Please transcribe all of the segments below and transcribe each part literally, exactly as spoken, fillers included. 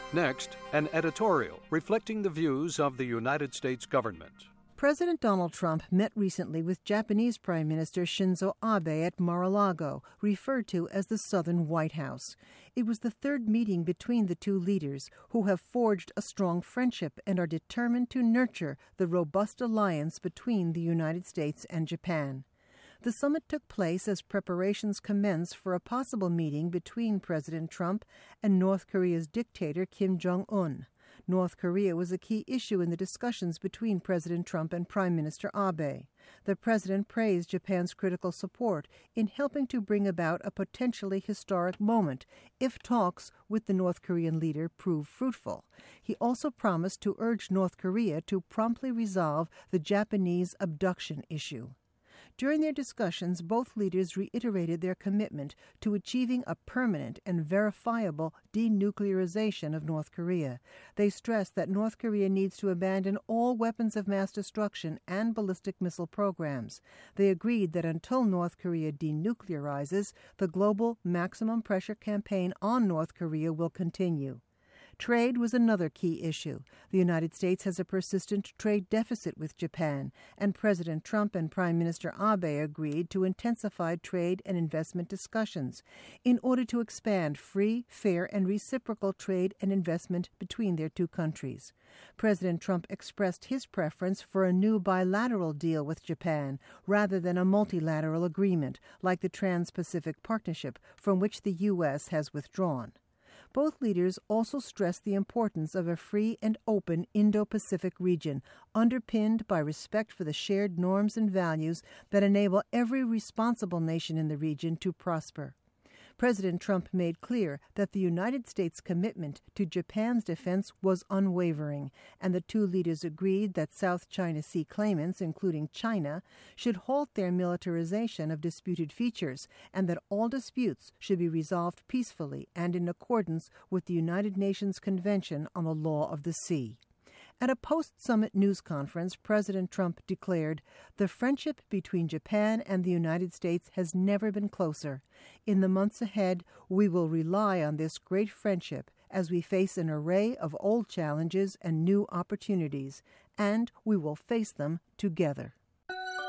Next, an editorial reflecting the views of the United States government. President Donald Trump met recently with Japanese Prime Minister Shinzo Abe at Mar-a-Lago, referred to as the Southern White House. It was the third meeting between the two leaders, who have forged a strong friendship and are determined to nurture the robust alliance between the United States and Japan. The summit took place as preparations commence for a possible meeting between President Trump and North Korea's dictator Kim Jong-un. North Korea was a key issue in the discussions between President Trump and Prime Minister Abe. The president praised Japan's critical support in helping to bring about a potentially historic moment if talks with the North Korean leader prove fruitful. He also promised to urge North Korea to promptly resolve the Japanese abduction issue. During their discussions, both leaders reiterated their commitment to achieving a permanent and verifiable denuclearization of North Korea. They stressed that North Korea needs to abandon all weapons of mass destruction and ballistic missile programs. They agreed that until North Korea denuclearizes, the global maximum pressure campaign on North Korea will continue. Trade was another key issue. The United States has a persistent trade deficit with Japan, and President Trump and Prime Minister Abe agreed to intensify trade and investment discussions in order to expand free, fair, and reciprocal trade and investment between their two countries. President Trump expressed his preference for a new bilateral deal with Japan rather than a multilateral agreement like the Trans-Pacific Partnership, from which the U S has withdrawn. Both leaders also stressed the importance of a free and open Indo-Pacific region, underpinned by respect for the shared norms and values that enable every responsible nation in the region to prosper. President Trump made clear that the United States' commitment to Japan's defense was unwavering, and the two leaders agreed that South China Sea claimants, including China, should halt their militarization of disputed features, and that all disputes should be resolved peacefully and in accordance with the United Nations Convention on the Law of the Sea. At a post-summit news conference, President Trump declared, "The friendship between Japan and the United States has never been closer. In the months ahead, we will rely on this great friendship as we face an array of old challenges and new opportunities, and we will face them together."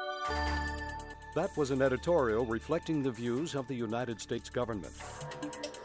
That was an editorial reflecting the views of the United States government.